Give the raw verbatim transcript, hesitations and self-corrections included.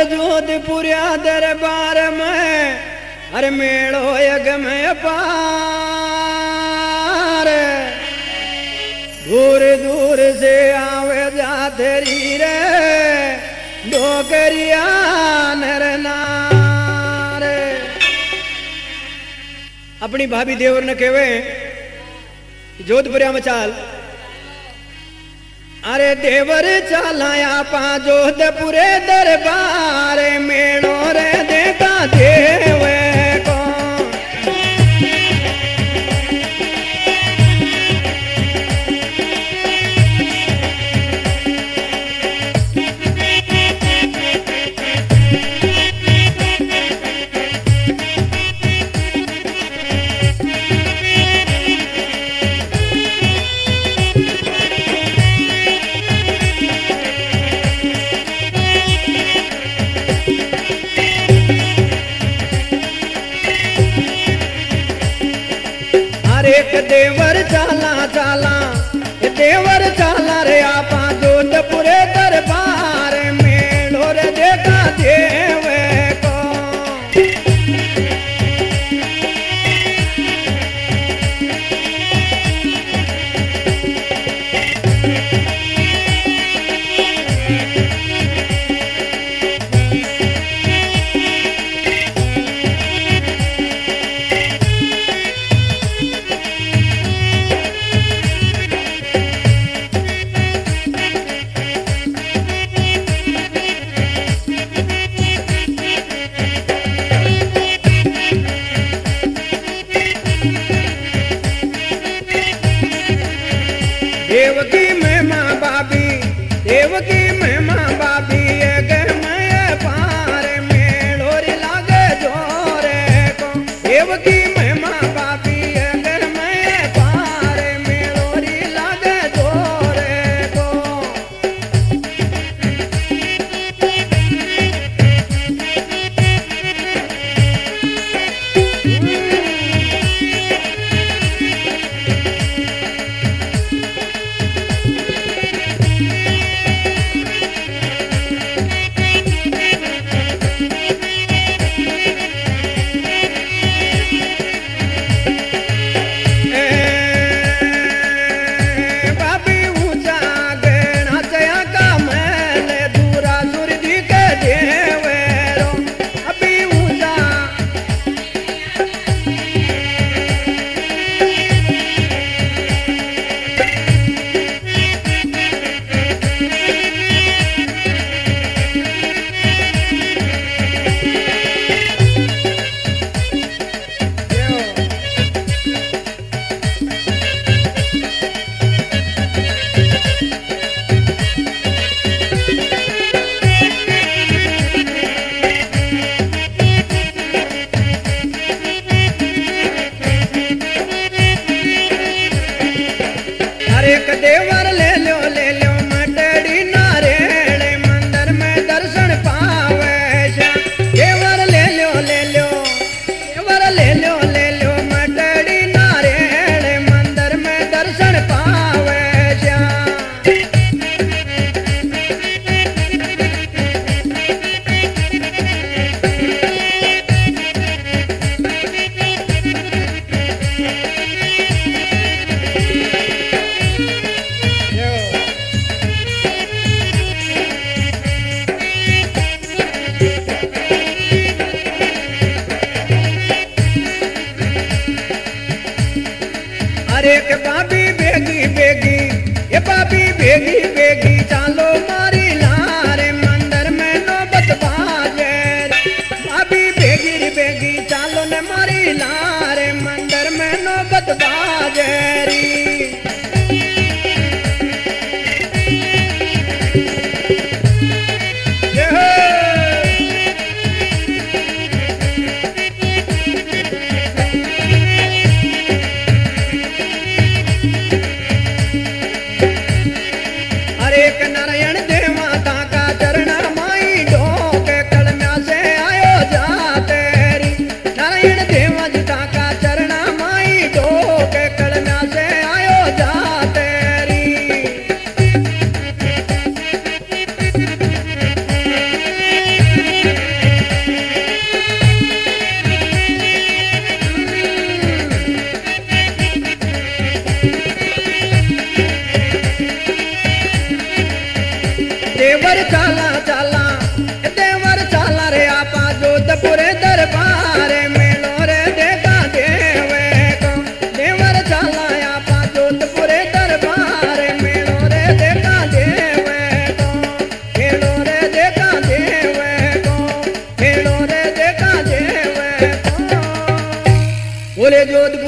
जोधपुरिया दरबार में अरे मेड़ो यग में पार दूर दूर से आवे जातेरी रे डोकरिया नर नार। अपनी भाभी देवर ने कहवे जोधपुरिया में चाल अरे देवर चालाया पा जोधपुरे दरबार मेड़ो रे देखा देवे को एक देवर चाला चाला देवर चाला रे आपा जोधपुरे दरबार मेड़ो रे देखा देवे को देवकी में माँ बाबी देवकी में माँ बाबी एक मैं पार मेड़ो रे लागे जोरे को देवकी में माँ बाबी एक मैं पार मेड़ो रे लागे जोरे को देवर चाला चाला देवर चाला रे आपा जोधपुर दरबार मेलो रे देखा देवे को देवर चाला आपा जोधपुर दरबार मेलो रे देखा देवे को खेलो रे देखा देवे को खेलो रे देखा देवे को बोले जोध